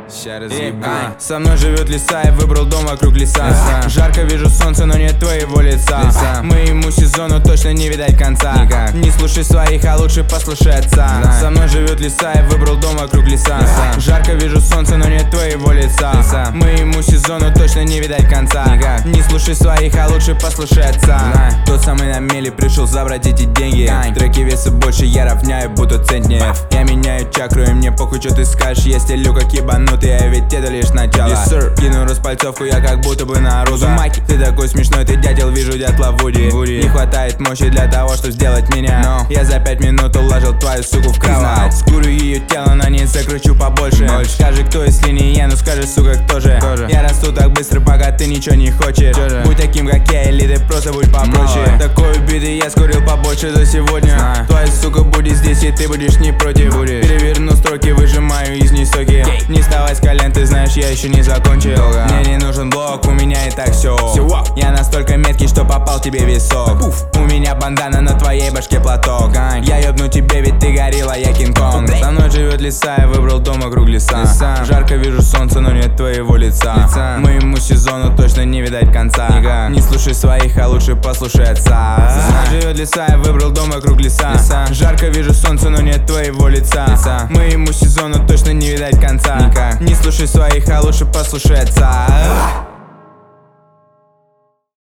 Ща разъебу. Со мной живет лиса, я выбрал дом вокруг леса. Жарко вижу солнце, но нет твоего лица. Моему сезону точно не видать конца. Не слушай своих, а лучше послушай отца. Со мной живет лиса, я выбрал дом вокруг леса. Жарко вижу солнце, но нет твоего лица. Моему сезону точно не видать конца. Не слушай своих, а лучше послушай отца. Тот самый на мели пришел забрать эти деньги. Треки веса больше, я равняю, будто центнер. Я меняю чакру, и мне похуй, что ты скажешь. Я стелю как ебанутый, а ведь это лишь начало. Кину распальцовку, я как будто бы на Рузумаке. Ты такой смешной, ты дятел, вижу дятла Вуди. Не хватает мощи для того, чтобы сделать меня. Я за 5 минут уложил твою суку в кровать. Скурю ее тело, на ней закручу побольше. Скажи, кто, если не я, ну скажи, сука, кто же? Я расту так быстро, пока ты ничего не хочешь. Будь таким, как я, или ты просто будь попроще. Такой убитый, я скурил побольше за сегодня. Твоя сука будет здесь, и ты будешь не против. Переверну строки, выжимаю из них соки. Не вставай с колен, ты знаешь, я еще не закончил. Мне не нужен блок, у меня и так все. Я настолько меткий, что попал тебе в висок. У меня бандана, на твоей башке платок. Я ебну тебе, ведь ты горилла, я Кинг-Конг. Со мной живет лиса, я выбрал дом вокруг леса. Жарко вижу солнце, но нет твоего лица. Моему сезону точно не видать конца. Не слушай своих, а лучше послушай отца. Со мной живет лиса, я выбрал дом вокруг леса. Жарко вижу солнце, но нет твоего лица. Моему сезону точно не видать конца. Не слушай своих, а лучше послушай отца.